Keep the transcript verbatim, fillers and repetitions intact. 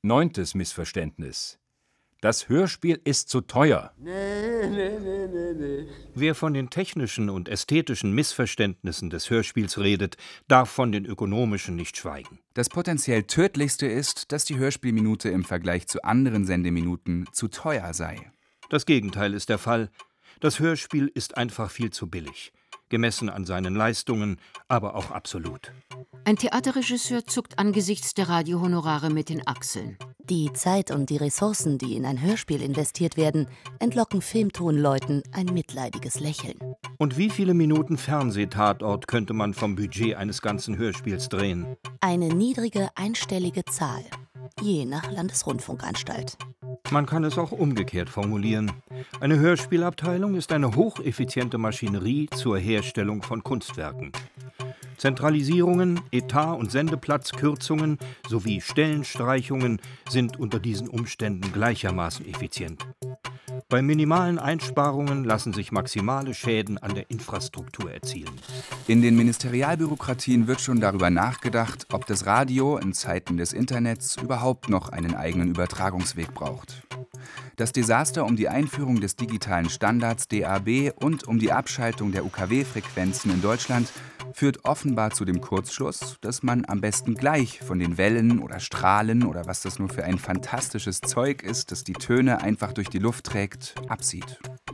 Neuntes Missverständnis. Das Hörspiel ist zu teuer. Nee, nee, nee, nee, nee. Wer von den technischen und ästhetischen Missverständnissen des Hörspiels redet, darf von den ökonomischen nicht schweigen. Das potenziell Tödlichste ist, dass die Hörspielminute im Vergleich zu anderen Sendeminuten zu teuer sei. Das Gegenteil ist der Fall. Das Hörspiel ist einfach viel zu billig. Gemessen an seinen Leistungen, aber auch absolut. Ein Theaterregisseur zuckt angesichts der Radiohonorare mit den Achseln. Die Zeit und die Ressourcen, die in ein Hörspiel investiert werden, entlocken Filmtonleuten ein mitleidiges Lächeln. Und wie viele Minuten Fernsehtatort könnte man vom Budget eines ganzen Hörspiels drehen? Eine niedrige einstellige Zahl, je nach Landesrundfunkanstalt. Man kann es auch umgekehrt formulieren. Eine Hörspielabteilung ist eine hocheffiziente Maschinerie zur Herstellung von Kunstwerken. Zentralisierungen, Etat- und Sendeplatzkürzungen sowie Stellenstreichungen sind unter diesen Umständen gleichermaßen effizient. Bei minimalen Einsparungen lassen sich maximale Schäden an der Infrastruktur erzielen. In den Ministerialbürokratien wird schon darüber nachgedacht, ob das Radio in Zeiten des Internets überhaupt noch einen eigenen Übertragungsweg braucht. Das Desaster um die Einführung des digitalen Standards D A B und um die Abschaltung der U K W-Frequenzen in Deutschland führt offenbar zu dem Kurzschluss, dass man am besten gleich von den Wellen oder Strahlen oder was das nur für ein fantastisches Zeug ist, das die Töne einfach durch die Luft trägt, absieht.